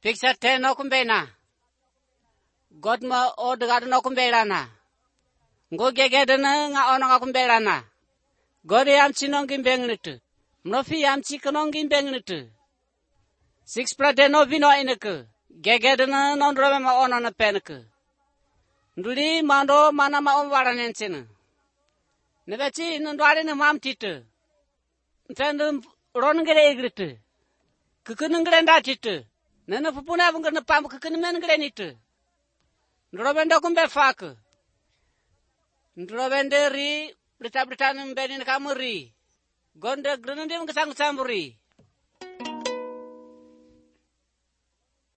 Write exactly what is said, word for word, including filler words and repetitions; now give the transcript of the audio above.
Picture ten okumbena. God ma o degado no kumbelana. Ngo gegedena nga ono nga kumbelana. God yam chinong gimbengnitu. Mnofi yam chikonong gimbengnitu. Six plate no vino ineku. Gegedena non drome ma ono na peneku. Nduli mando mana ma omwara nensina. Nebechi nundwari na mam titu. Mfendu ronngere igritu. Kukunungre ndatitu. Nana pupuna bunga pam kukunumengre nitu. Ndrobende kumbe faku. Ndrobende ri berita-berita nembeni kamuri. Gonde grenende ngesang samburi.